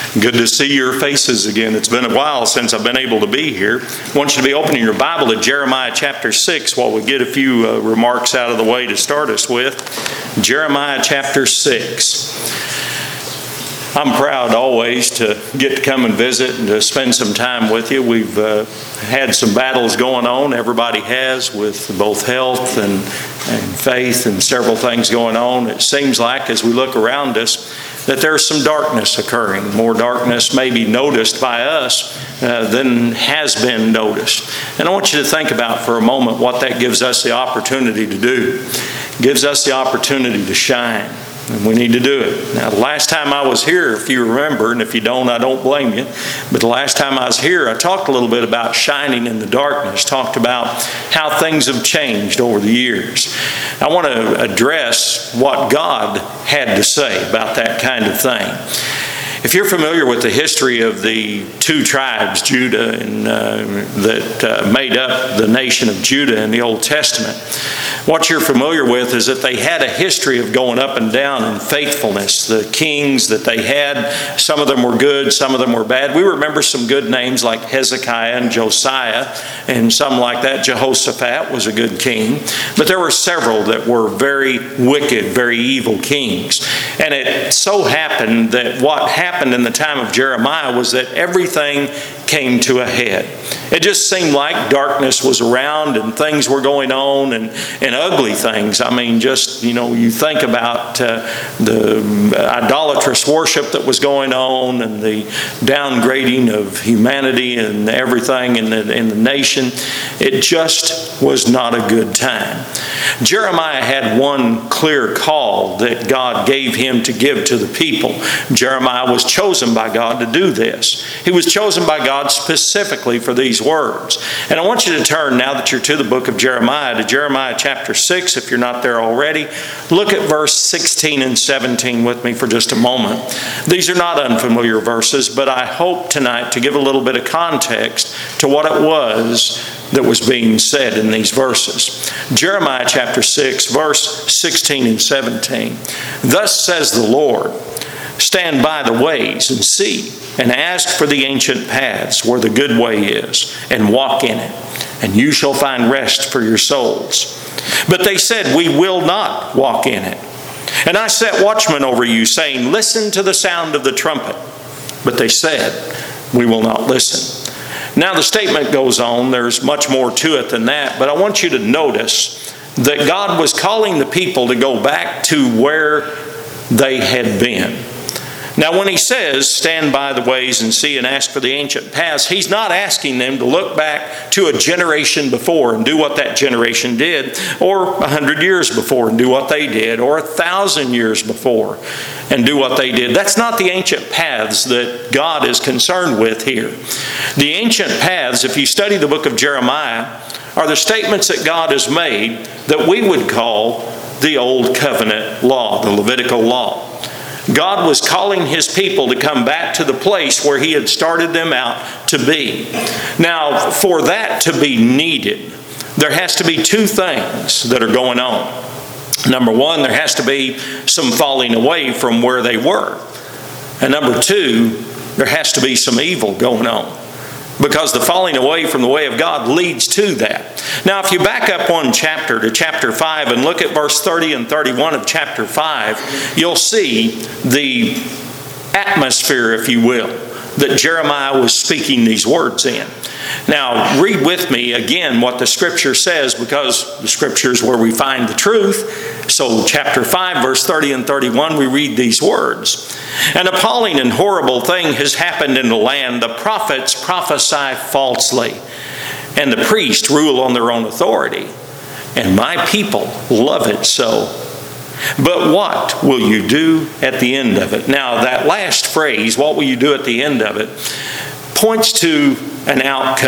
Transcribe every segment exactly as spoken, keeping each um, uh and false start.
Good to see your faces again. It's been a while since I've been able to be here. I want you to be opening your Bible to Jeremiah chapter six while we get a few uh, remarks out of the way to start us with. Jeremiah chapter six. I'm proud always to get to come and visit and to spend some time with you. We've uh, had some battles going on. Everybody has, with both health and, and faith and several things going on. It seems like as we look around us that there's some darkness occurring. More darkness may be noticed by us uh, than has been noticed. And I want you to think about for a moment what that gives us the opportunity to do. It gives us the opportunity to shine. And we need to do it. Now, the last time I was here, if you remember, and if you don't, I don't blame you, but the last time I was here, I talked a little bit about shining in the darkness, talked about how things have changed over the years. I want to address what God had to say about that kind of thing. If you're familiar with the history of the two tribes, Judah, and uh, that uh, made up the nation of Judah in the Old Testament, what you're familiar with is that they had a history of going up and down in faithfulness. The kings that they had, some of them were good, some of them were bad. We remember some good names like Hezekiah and Josiah, and some like that. Jehoshaphat was a good king. But there were several that were very wicked, very evil kings. And it so happened that what happened happened in the time of Jeremiah was that everything came to a head. It just seemed like darkness was around and things were going on, and, and ugly things. I mean, just, you know, you think about uh, the idolatrous worship that was going on and the downgrading of humanity and everything in the, in the nation. It just was not a good time. Jeremiah had one clear call that God gave him to give to the people. Jeremiah was chosen by God to do this. He was chosen by God specifically for these words. And I want you to turn, now that you're to the book of Jeremiah, to Jeremiah chapter six, if you're not there already. Look at verse sixteen and seventeen with me for just a moment. These are not unfamiliar verses, but I hope tonight to give a little bit of context to what it was that was being said in these verses. Jeremiah chapter six, verse sixteen and seventeen. Thus says the Lord, stand by the ways and see, and ask for the ancient paths where the good way is, and walk in it, and you shall find rest for your souls. But they said, we will not walk in it. And I set watchmen over you, saying, listen to the sound of the trumpet. But they said, we will not listen. Now the statement goes on. There's much more to it than that, but I want you to notice that God was calling the people to go back to where they had been. Now, when he says, stand by the ways and see and ask for the ancient paths, he's not asking them to look back to a generation before and do what that generation did, or a hundred years before and do what they did, or a thousand years before and do what they did. That's not the ancient paths that God is concerned with here. The ancient paths, if you study the book of Jeremiah, are the statements that God has made that we would call the Old Covenant law, the Levitical law. God was calling his people to come back to the place where he had started them out to be. Now, for that to be needed, there has to be two things that are going on. Number one, there has to be some falling away from where they were. And number two, there has to be some evil going on. Because the falling away from the way of God leads to that. Now, if you back up one chapter to chapter five and look at verse thirty and thirty-one of chapter five, you'll see the atmosphere, if you will, that Jeremiah was speaking these words in. Now, read with me again what the Scripture says, because the Scripture is where we find the truth. So, chapter five, verse thirty and thirty-one, we read these words. An appalling and horrible thing has happened in the land. The prophets prophesy falsely, and the priests rule on their own authority. And my people love it so. But what will you do at the end of it? Now, that last phrase, what will you do at the end of it, points to an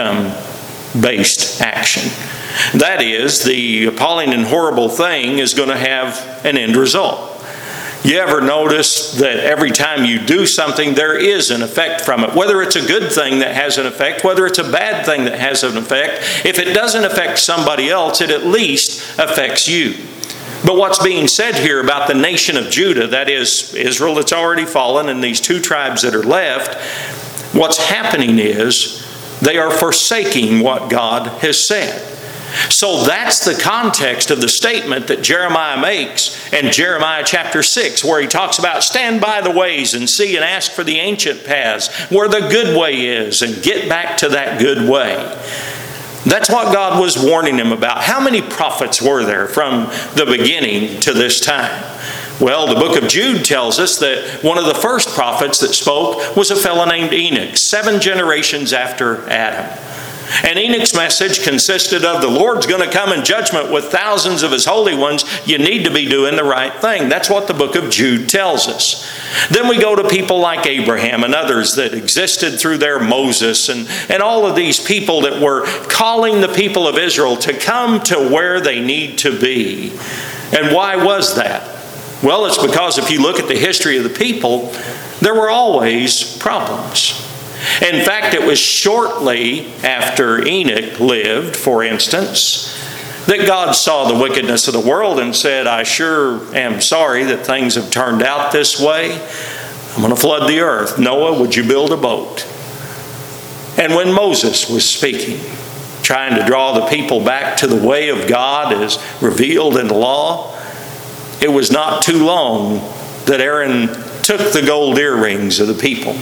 outcome-based action. That is, the appalling and horrible thing is going to have an end result. You ever notice that every time you do something, there is an effect from it? Whether it's a good thing that has an effect, whether it's a bad thing that has an effect, if it doesn't affect somebody else, it at least affects you. But what's being said here about the nation of Judah, that is Israel that's already fallen and these two tribes that are left, what's happening is they are forsaking what God has said. So that's the context of the statement that Jeremiah makes in Jeremiah chapter six, where he talks about stand by the ways and see and ask for the ancient paths where the good way is and get back to that good way. That's what God was warning him about. How many prophets were there from the beginning to this time? Well, the book of Jude tells us that one of the first prophets that spoke was a fellow named Enoch, seven generations after Adam. And Enoch's message consisted of the Lord's going to come in judgment with thousands of his holy ones. You need to be doing the right thing. That's what the book of Jude tells us. Then we go to people like Abraham and others that existed through their Moses and, and all of these people that were calling the people of Israel to come to where they need to be. And why was that? Well, it's because if you look at the history of the people, there were always problems. In fact, it was shortly after Enoch lived, for instance, that God saw the wickedness of the world and said, I sure am sorry that things have turned out this way. I'm going to flood the earth. Noah, would you build a boat? And when Moses was speaking, trying to draw the people back to the way of God as revealed in the law, it was not too long that Aaron took the gold earrings of the people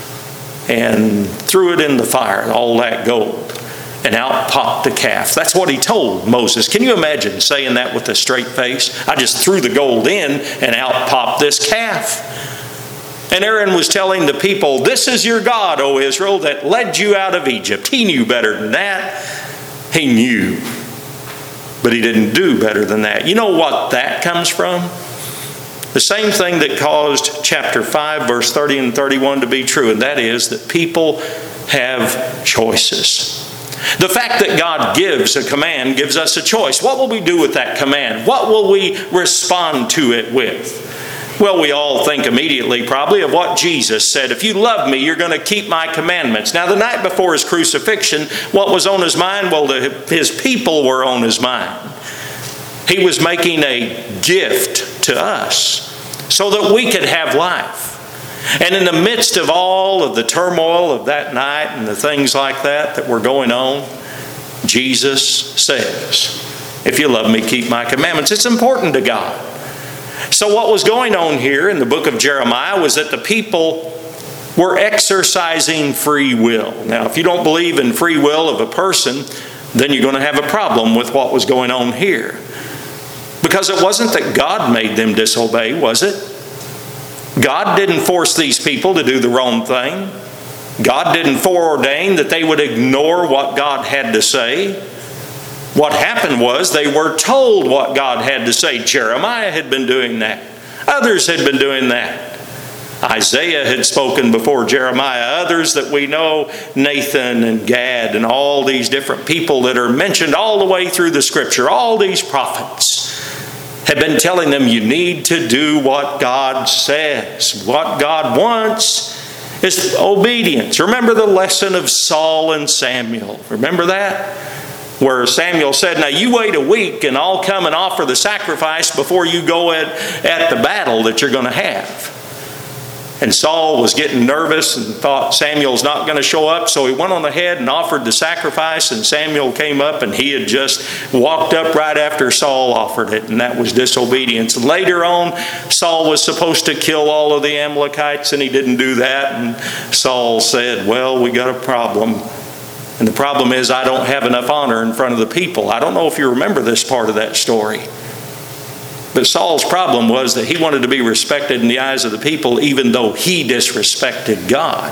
and threw it in the fire, all that gold, and out popped the calf. That's what he told Moses. Can you imagine saying that with a straight face? I just threw the gold in and out popped this calf. And Aaron was telling the people, this is your God, O Israel, that led you out of Egypt. He knew better than that. He knew. But he didn't do better than that. You know what that comes from? The same thing that caused chapter five, verse thirty and thirty-one to be true, and that is that people have choices. The fact that God gives a command gives us a choice. What will we do with that command? What will we respond to it with? Well, we all think immediately probably of what Jesus said. If you love me, you're going to keep my commandments. Now, the night before his crucifixion, what was on his mind? Well, the, his people were on his mind. He was making a gift to us so that we could have life. And in the midst of all of the turmoil of that night and the things like that that were going on, Jesus says, if you love me, keep my commandments. It's important to God. So what was going on here in the book of Jeremiah was that the people were exercising free will. Now, if you don't believe in free will of a person, then you're going to have a problem with what was going on here. Because it wasn't that God made them disobey, was it? God didn't force these people to do the wrong thing. God didn't foreordain that they would ignore what God had to say. What happened was they were told what God had to say. Jeremiah had been doing that. Others had been doing that. Isaiah had spoken before Jeremiah. Others that we know, Nathan and Gad and all these different people that are mentioned all the way through the Scripture, all these prophets have been telling them, you need to do what God says. What God wants is obedience. Remember the lesson of Saul and Samuel. Remember that? Where Samuel said, now you wait a week and I'll come and offer the sacrifice before you go at, at the battle that you're going to have. And Saul was getting nervous and thought Samuel's not going to show up. So he went on ahead and offered the sacrifice, and Samuel came up and he had just walked up right after Saul offered it. And that was disobedience. Later on, Saul was supposed to kill all of the Amalekites and he didn't do that. And Saul said, well, we got a problem. And the problem is I don't have enough honor in front of the people. I don't know if you remember this part of that story. But Saul's problem was that he wanted to be respected in the eyes of the people even though he disrespected God.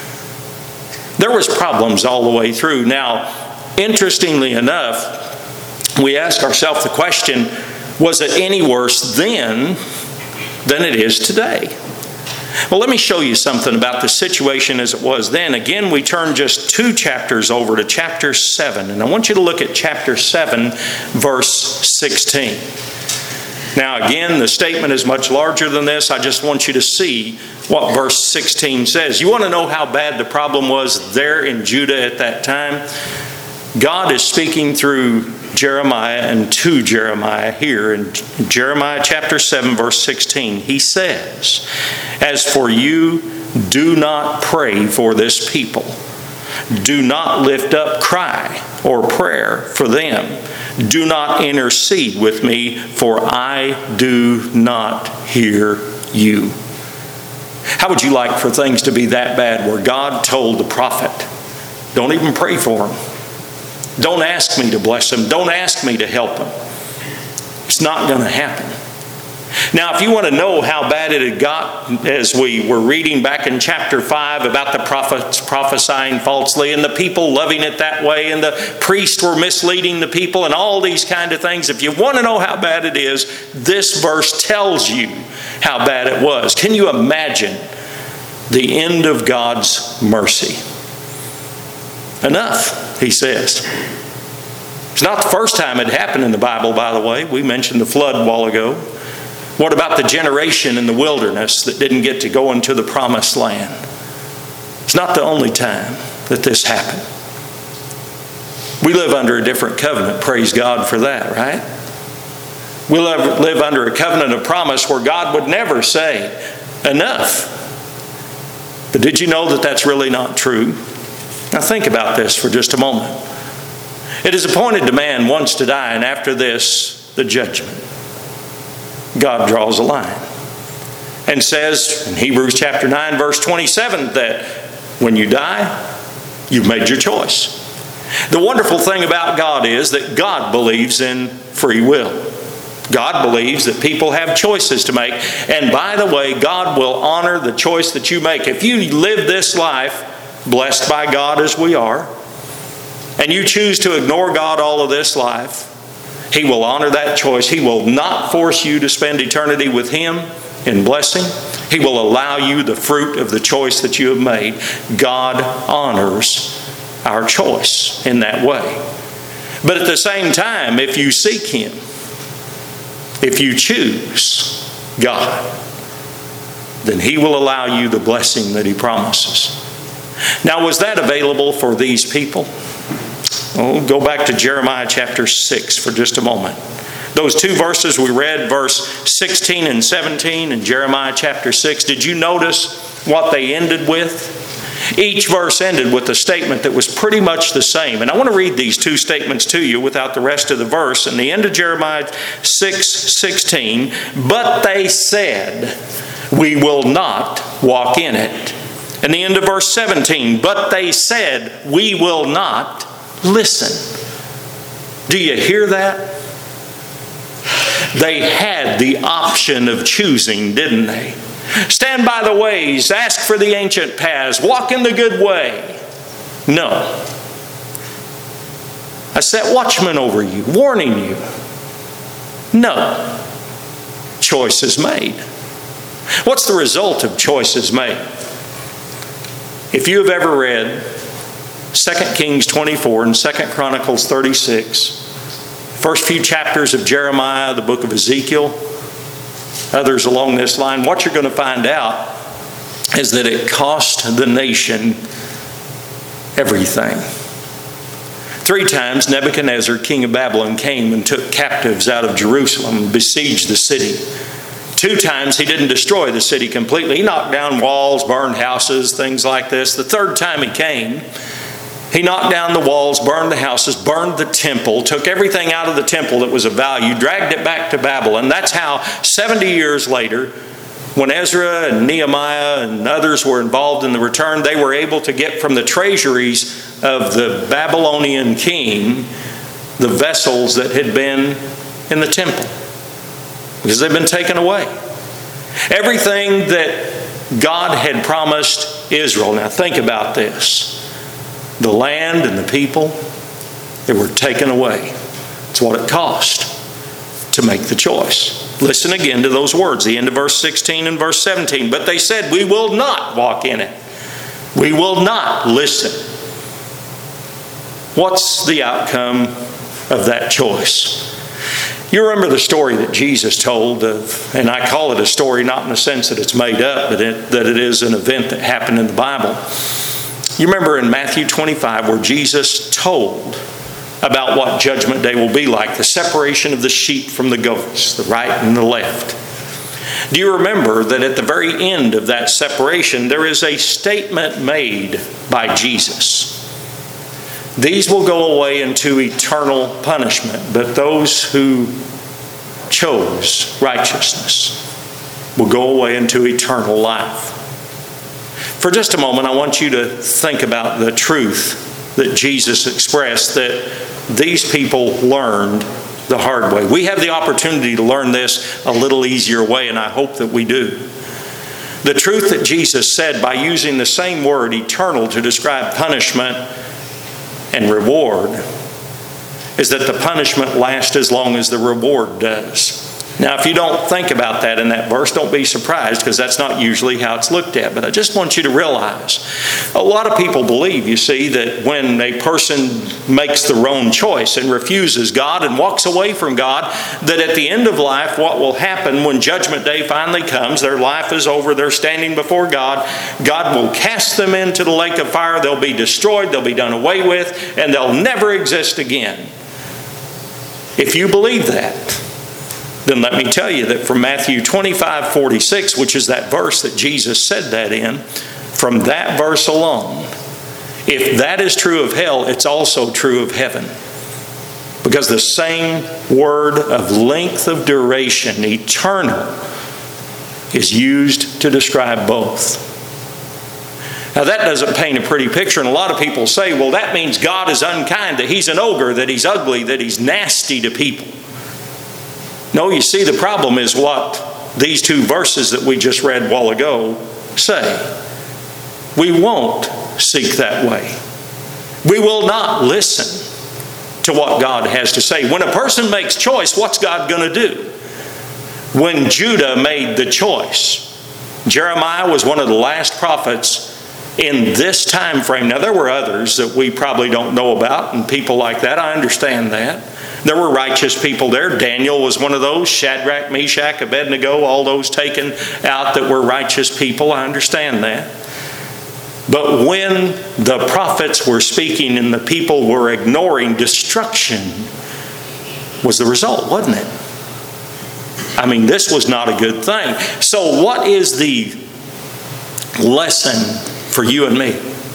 There was problems all the way through. Now, interestingly enough, we ask ourselves the question, was it any worse then than it is today? Well, let me show you something about the situation as it was then. Again, we turn just two chapters over to chapter seven. And I want you to look at chapter seven, verse sixteen. Now, again, the statement is much larger than this. I just want you to see what verse sixteen says. You want to know how bad the problem was there in Judah at that time? God is speaking through Jeremiah and to Jeremiah here in Jeremiah chapter seven, verse sixteen. He says, "As for you, do not pray for this people. Do not lift up cry or prayer for them. Do not intercede with me, for I do not hear you." How would you like for things to be that bad where God told the prophet, don't even pray for him. Don't ask me to bless him. Don't ask me to help him. It's not going to happen. Now, if you want to know how bad it had got, as we were reading back in chapter five about the prophets prophesying falsely and the people loving it that way and the priests were misleading the people and all these kind of things, if you want to know how bad it is, this verse tells you how bad it was. Can you imagine the end of God's mercy? Enough, he says. It's not the first time it happened in the Bible, by the way. We mentioned the flood a while ago. What about the generation in the wilderness that didn't get to go into the promised land? It's not the only time that this happened. We live under a different covenant. Praise God for that, right? We live, live under a covenant of promise where God would never say, enough. But did you know that that's really not true? Now think about this for just a moment. It is appointed to man once to die, and after this, the judgment. God draws a line and says in Hebrews chapter nine, verse twenty-seven, that when you die, you've made your choice. The wonderful thing about God is that God believes in free will. God believes that people have choices to make. And by the way, God will honor the choice that you make. If you live this life blessed by God as we are, and you choose to ignore God all of this life, He will honor that choice. He will not force you to spend eternity with Him in blessing. He will allow you the fruit of the choice that you have made. God honors our choice in that way. But at the same time, if you seek Him, if you choose God, then He will allow you the blessing that He promises. Now, was that available for these people? Oh, go back to Jeremiah chapter six for just a moment. Those two verses we read, verse sixteen and seventeen in Jeremiah chapter six, did you notice what they ended with? Each verse ended with a statement that was pretty much the same. And I want to read these two statements to you without the rest of the verse. In the end of Jeremiah six sixteen, "But they said, we will not walk in it." And the end of verse seventeen, "But they said, we will not listen." Do you hear that? They had the option of choosing, didn't they? Stand by the ways, ask for the ancient paths, walk in the good way. No. I set watchmen over you, warning you. No. Choices made. What's the result of choices made? If you have ever read Second Kings twenty-four and Second Chronicles thirty-six, first few chapters of Jeremiah, the book of Ezekiel, others along this line, what you're going to find out is that it cost the nation everything. Three times Nebuchadnezzar, king of Babylon, came and took captives out of Jerusalem and besieged the city. Two times he didn't destroy the city completely. He knocked down walls, burned houses, things like this. The third time he came, he knocked down the walls, burned the houses, burned the temple, took everything out of the temple that was of value, dragged it back to Babylon. That's how seventy years later, when Ezra and Nehemiah and others were involved in the return, they were able to get from the treasuries of the Babylonian king the vessels that had been in the temple, because they've been taken away. Everything that God had promised Israel. Now think about this. The land and the people, they were taken away. It's what it cost to make the choice. Listen again to those words, the end of verse sixteen and verse seventeen. "But they said, we will not walk in it. We will not listen." What's the outcome of that choice? You remember the story that Jesus told of, and I call it a story not in the sense that it's made up, but it, that it is an event that happened in the Bible. You remember in Matthew twenty-five where Jesus told about what Judgment Day will be like, the separation of the sheep from the goats, the right and the left. Do you remember that at the very end of that separation, there is a statement made by Jesus? These will go away into eternal punishment, but those who chose righteousness will go away into eternal life. For just a moment, I want you to think about the truth that Jesus expressed, that these people learned the hard way. We have the opportunity to learn this a little easier way, and I hope that we do. The truth that Jesus said by using the same word, eternal, to describe punishment and reward, is that the punishment lasts as long as the reward does. Now, if you don't think about that in that verse, don't be surprised, because that's not usually how it's looked at. But I just want you to realize, a lot of people believe, you see, that when a person makes the wrong choice and refuses God and walks away from God, that at the end of life, what will happen when Judgment Day finally comes, their life is over, they're standing before God, God will cast them into the lake of fire, they'll be destroyed, they'll be done away with, and they'll never exist again. If you believe that, then let me tell you that from Matthew twenty-five forty-six, which is that verse that Jesus said that in, from that verse alone, if that is true of hell, it's also true of heaven. Because the same word of length of duration, eternal, is used to describe both. Now that doesn't paint a pretty picture, and a lot of people say, well, that means God is unkind, that He's an ogre, that He's ugly, that He's nasty to people. No, you see, the problem is what these two verses that we just read a while ago say. We won't seek that way. We will not listen to what God has to say. When a person makes choice, what's God going to do? When Judah made the choice, Jeremiah was one of the last prophets in this time frame. Now, there were others that we probably don't know about, and people like that. I understand that. There were righteous people there. Daniel was one of those. Shadrach, Meshach, Abednego, all those taken out that were righteous people. I understand that. But when the prophets were speaking and the people were ignoring, destruction was the result, wasn't it? I mean, this was not a good thing. So what is the lesson for you and me?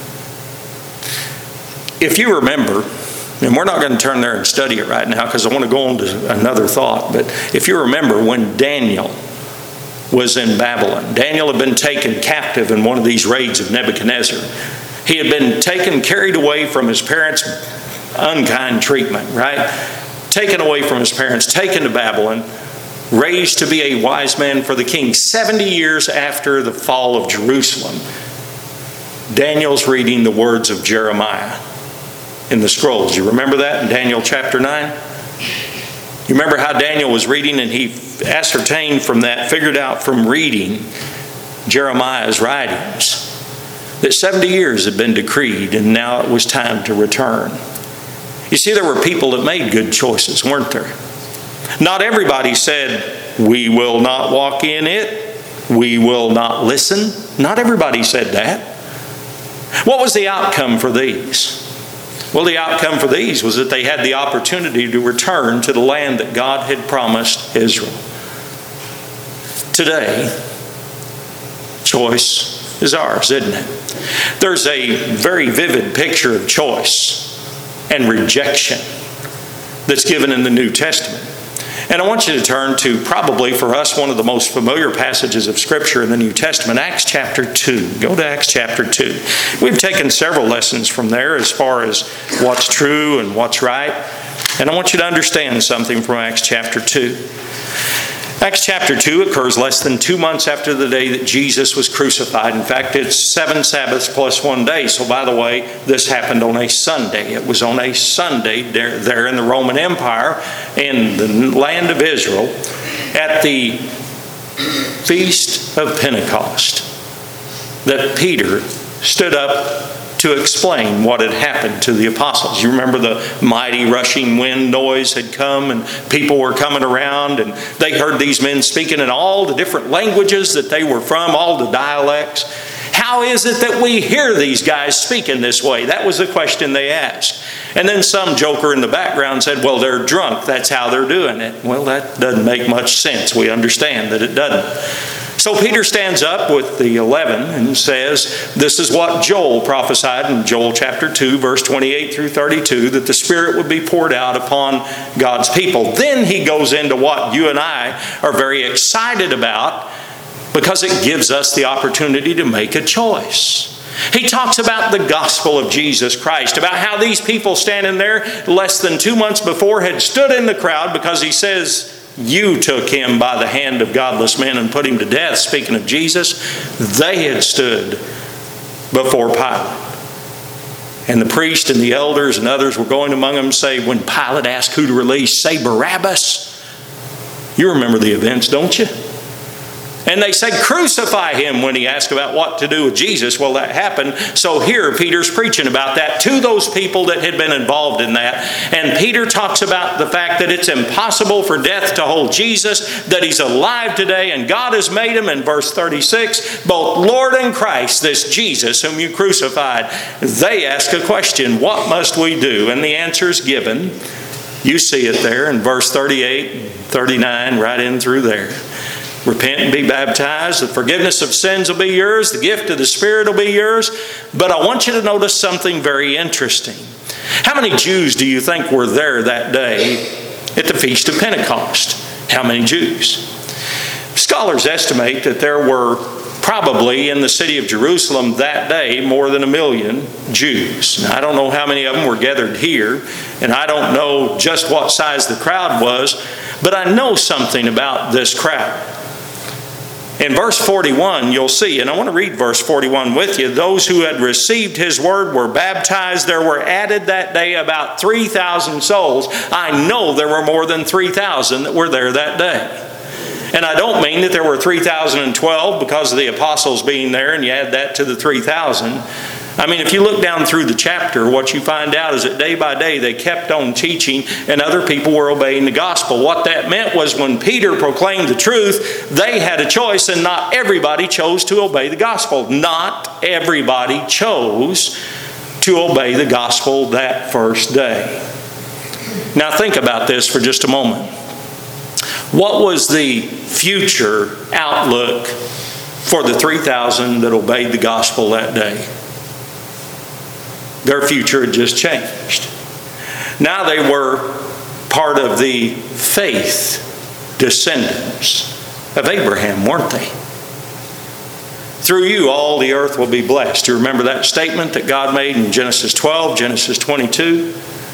If you remember, and we're not going to turn there and study it right now because I want to go on to another thought. But if you remember when Daniel was in Babylon, Daniel had been taken captive in one of these raids of Nebuchadnezzar. He had been taken, carried away from his parents' unkind treatment, right? Taken away from his parents, taken to Babylon, raised to be a wise man for the king. seventy years after the fall of Jerusalem, Daniel's reading the words of Jeremiah in the scrolls. You remember that in Daniel chapter nine? You remember how Daniel was reading and he ascertained from that, figured out from reading Jeremiah's writings, that seventy years had been decreed and now it was time to return. You see, there were people that made good choices, weren't there? Not everybody said, we will not walk in it, we will not listen. Not everybody said that. What was the outcome for these? Well, the outcome for these was that they had the opportunity to return to the land that God had promised Israel. Today, choice is ours, isn't it? There's a very vivid picture of choice and rejection that's given in the New Testament. And I want you to turn to probably for us one of the most familiar passages of Scripture in the New Testament, Acts chapter two. Go to Acts chapter two. We've taken several lessons from there as far as what's true and what's right. And I want you to understand something from Acts chapter two. Acts chapter two occurs less than two months after the day that Jesus was crucified. In fact, it's seven Sabbaths plus one day. So by the way, this happened on a Sunday. It was on a Sunday there, there in the Roman Empire, in the land of Israel, at the Feast of Pentecost, that Peter stood up to explain what had happened to the apostles. You remember the mighty rushing wind noise had come and people were coming around and they heard these men speaking in all the different languages that they were from, all the dialects. How is it that we hear these guys speaking this way? That was the question they asked. And then some joker in the background said, well, they're drunk. That's how they're doing it. Well, that doesn't make much sense. We understand that it doesn't. So Peter stands up with the eleven and says, this is what Joel prophesied in Joel chapter two, verse twenty-eight through thirty-two, that the Spirit would be poured out upon God's people. Then he goes into what you and I are very excited about, because it gives us the opportunity to make a choice. He talks about the gospel of Jesus Christ, about how these people standing there less than two months before had stood in the crowd, because he says, you took him by the hand of godless men and put him to death. Speaking of Jesus, they had stood before Pilate. And the priest and the elders and others were going among them, say, when Pilate asked who to release, say Barabbas. You remember the events, don't you? And they said, crucify him, when he asked about what to do with Jesus. Well, that happened. So here Peter's preaching about that to those people that had been involved in that. And Peter talks about the fact that it's impossible for death to hold Jesus, that he's alive today, and God has made him, in verse thirty-six, both Lord and Christ, this Jesus whom you crucified. They ask a question, what must we do? And the answer is given. You see it there in verse thirty-eight, thirty-nine, right in through there. Repent and be baptized. The forgiveness of sins will be yours. The gift of the Spirit will be yours. But I want you to notice something very interesting. How many Jews do you think were there that day at the Feast of Pentecost? How many Jews? Scholars estimate that there were probably in the city of Jerusalem that day more than a million Jews. Now, I don't know how many of them were gathered here, and I don't know just what size the crowd was, but I know something about this crowd. In verse forty-one, you'll see, and I want to read verse forty-one with you. Those who had received his word were baptized. There were added that day about three thousand souls. I know there were more than three thousand that were there that day. And I don't mean that there were three thousand twelve because of the apostles being there and you add that to the three thousand. I mean, if you look down through the chapter, what you find out is that day by day they kept on teaching and other people were obeying the gospel. What that meant was when Peter proclaimed the truth, they had a choice, and not everybody chose to obey the gospel. Not everybody chose to obey the gospel that first day. Now think about this for just a moment. What was the future outlook for the three thousand that obeyed the gospel that day? Their future had just changed. Now they were part of the faith descendants of Abraham, weren't they? Through you, all the earth will be blessed. Do you remember that statement that God made in Genesis twelve, Genesis twenty-two?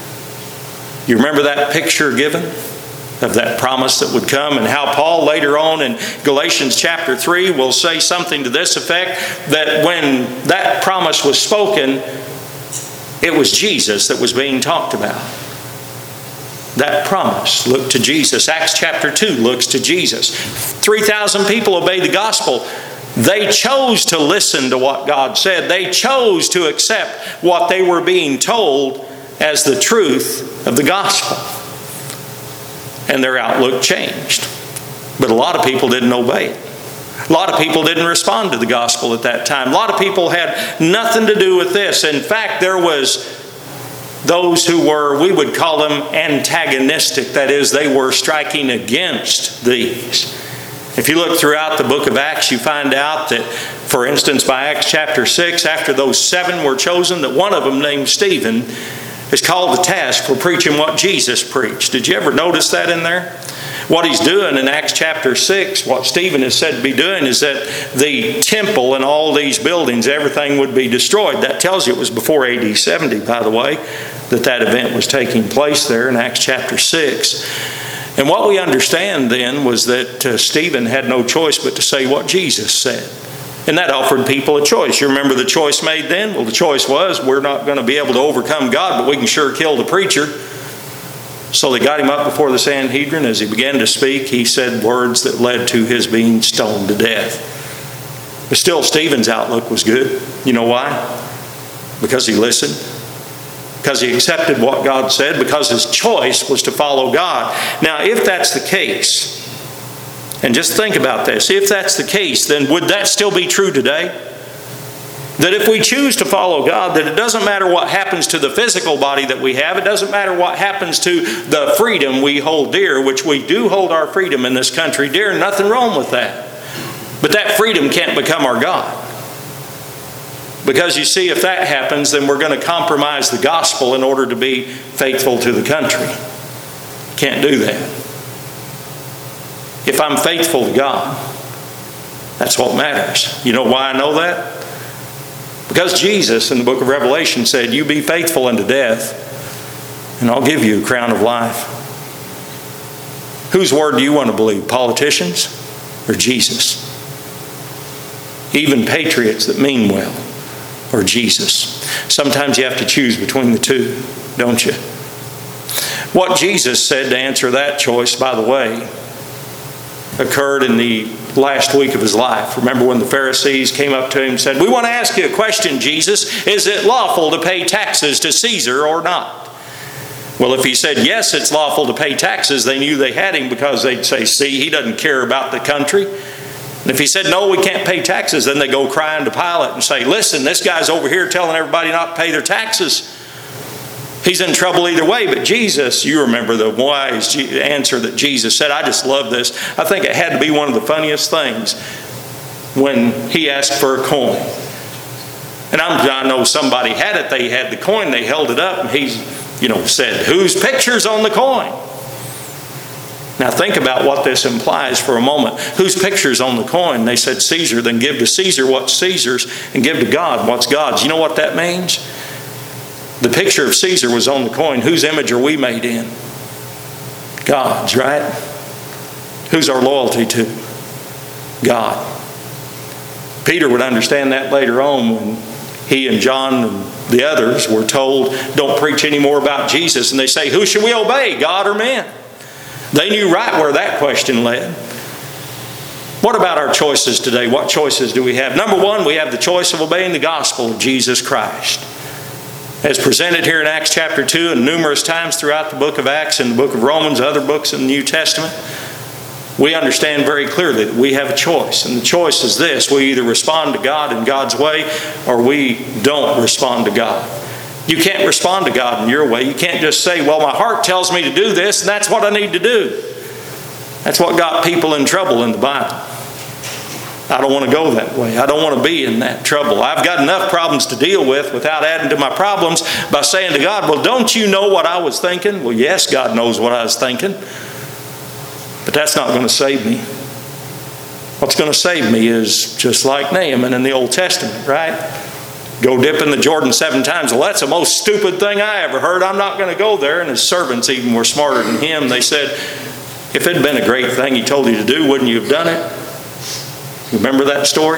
You remember that picture given of that promise that would come, and how Paul later on in Galatians chapter three will say something to this effect, that when that promise was spoken, it was Jesus that was being talked about. That promise looked to Jesus. Acts chapter two looks to Jesus. three thousand people obeyed the gospel. They chose to listen to what God said. They chose to accept what they were being told as the truth of the gospel. And their outlook changed. But a lot of people didn't obey it. A lot of people didn't respond to the gospel at that time. A lot of people had nothing to do with this. In fact, there was those who were, we would call them antagonistic. That is, they were striking against these. If you look throughout the book of Acts, you find out that, for instance, by Acts chapter six, after those seven were chosen, that one of them, named Stephen, is called to task for preaching what Jesus preached. Did you ever notice that in there? What he's doing in Acts chapter six, what Stephen is said to be doing, is that the temple and all these buildings, everything would be destroyed. That tells you it was before A D seventy, by the way, that that event was taking place there in Acts chapter six. And what we understand then was that uh, Stephen had no choice but to say what Jesus said. And that offered people a choice. You remember the choice made then? Well, the choice was, we're not going to be able to overcome God, but we can sure kill the preacher. So they got him up before the Sanhedrin. As he began to speak, he said words that led to his being stoned to death. But still, Stephen's outlook was good. You know why? Because he listened. Because he accepted what God said. Because his choice was to follow God. Now, if that's the case, and just think about this, if that's the case, then would that still be true today? That if we choose to follow God, that it doesn't matter what happens to the physical body that we have. It doesn't matter what happens to the freedom we hold dear, which we do hold our freedom in this country dear. Nothing wrong with that. But that freedom can't become our God. Because you see, if that happens, then we're going to compromise the gospel in order to be faithful to the country. Can't do that. If I'm faithful to God, that's what matters. You know why I know that? Because Jesus in the book of Revelation said, you be faithful unto death, and I'll give you a crown of life. Whose word do you want to believe? Politicians or Jesus? Even patriots that mean well, or Jesus? Sometimes you have to choose between the two, don't you? What Jesus said to answer that choice, by the way, occurred in the last week of his life. Remember when the Pharisees came up to him and said, we want to ask you a question, Jesus. Is it lawful to pay taxes to Caesar or not? Well, if he said, yes, it's lawful to pay taxes, they knew they had him, because they'd say, see, he doesn't care about the country. And if he said, no, we can't pay taxes, then they go crying to Pilate and say, listen, this guy's over here telling everybody not to pay their taxes. He's in trouble either way. But Jesus, you remember the wise answer that Jesus said. I just love this. I think it had to be one of the funniest things when he asked for a coin. And I'm, I know somebody had it. They had the coin. They held it up. And he, you know, said, whose picture's on the coin? Now think about what this implies for a moment. Whose picture's on the coin? They said Caesar. Then give to Caesar what's Caesar's, and give to God what's God's. You know what that means? The picture of Caesar was on the coin. Whose image are we made in? God's, right? Who's our loyalty to? God. Peter would understand that later on when he and John and the others were told, don't preach any more about Jesus. And they say, who should we obey, God or man? They knew right where that question led. What about our choices today? What choices do we have? Number one, we have the choice of obeying the gospel of Jesus Christ, as presented here in Acts chapter two and numerous times throughout the book of Acts and the book of Romans, other books in the New Testament. We understand very clearly that we have a choice. And the choice is this: we either respond to God in God's way, or we don't respond to God. You can't respond to God in your way. You can't just say, well, my heart tells me to do this, and that's what I need to do. That's what got people in trouble in the Bible. I don't want to go that way. I don't want to be in that trouble. I've got enough problems to deal with without adding to my problems by saying to God, well, don't you know what I was thinking? Well, yes, God knows what I was thinking. But that's not going to save me. What's going to save me is just like Naaman in the Old Testament, right? Go dip in the Jordan seven times. Well, that's the most stupid thing I ever heard. I'm not going to go there. And his servants even were smarter than him. They said, if it had been a great thing he told you to do, wouldn't you have done it? Remember that story?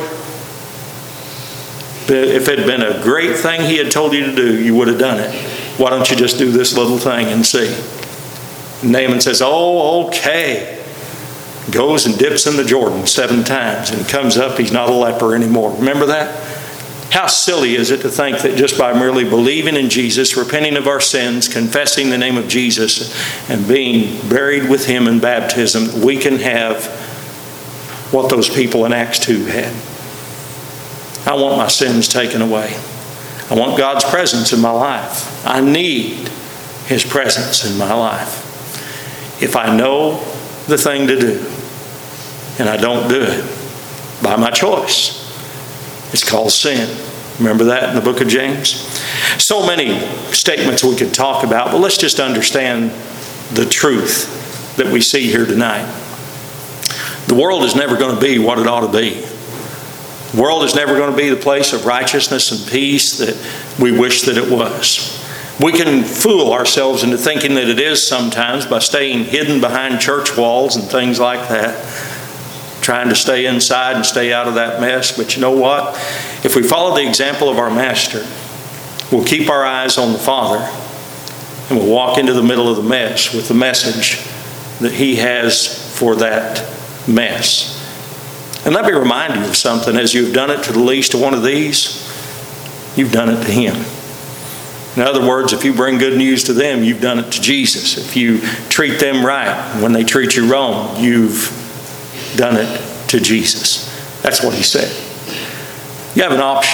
If it had been a great thing he had told you to do, you would have done it. Why don't you just do this little thing and see? And Naaman says, oh, okay. Goes and dips in the Jordan seven times and comes up, he's not a leper anymore. Remember that? How silly is it to think that just by merely believing in Jesus, repenting of our sins, confessing the name of Jesus, and being buried with him in baptism, we can have what those people in Acts two had. I want my sins taken away. I want God's presence in my life. I need his presence in my life. If I know the thing to do and I don't do it by my choice, it's called sin. Remember that in the book of James? So many statements we could talk about, but let's just understand the truth that we see here tonight. The world is never going to be what it ought to be. The world is never going to be the place of righteousness and peace that we wish that it was. We can fool ourselves into thinking that it is sometimes by staying hidden behind church walls and things like that, trying to stay inside and stay out of that mess. But you know what? If we follow the example of our Master, we'll keep our eyes on the Father, and we'll walk into the middle of the mess with the message that he has for that mess. And let me remind you of something. As you've done it to the least of one of these, you've done it to him. In other words, if you bring good news to them, you've done it to Jesus. If you treat them right when they treat you wrong, you've done it to Jesus. That's what he said. You have an option.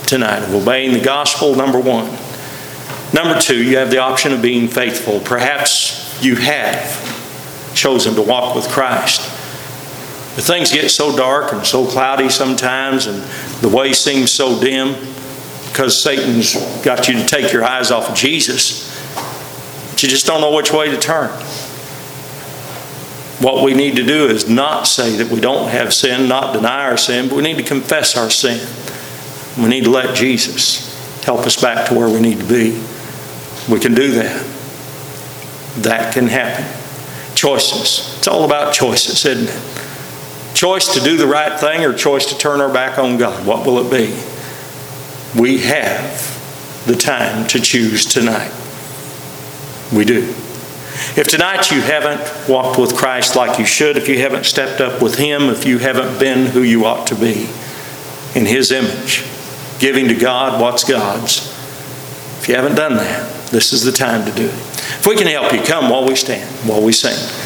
tonight of obeying the gospel, number one. Number two, you have the option of being faithful. Perhaps you have chosen to walk with Christ. But things get so dark and so cloudy sometimes, and the way seems so dim because Satan's got you to take your eyes off of Jesus, but you just don't know which way to turn. What we need to do is not say that we don't have sin, not deny our sin, but we need to confess our sin. We need to let Jesus help us back to where we need to be. We can do that. That can happen. Choices. It's all about choices, isn't it? Choice to do the right thing or choice to turn our back on God. What will it be? We have the time to choose tonight. We do. If tonight you haven't walked with Christ like you should, if you haven't stepped up with Him, if you haven't been who you ought to be in His image, giving to God what's God's, if you haven't done that, this is the time to do it. If we can help you, come while we stand, while we sing.